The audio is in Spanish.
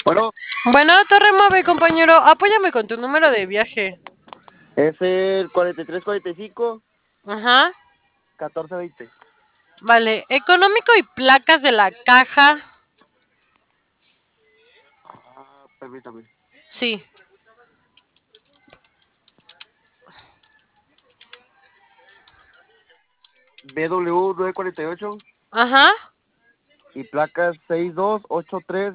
Bueno, Bueno, Torre Mave, compañero, apóyame con tu número de viaje. es el 4345 Ajá. 1420. Vale, económico y placas de la caja. Permítame. Sí. BW 948 Ajá. y placas 6283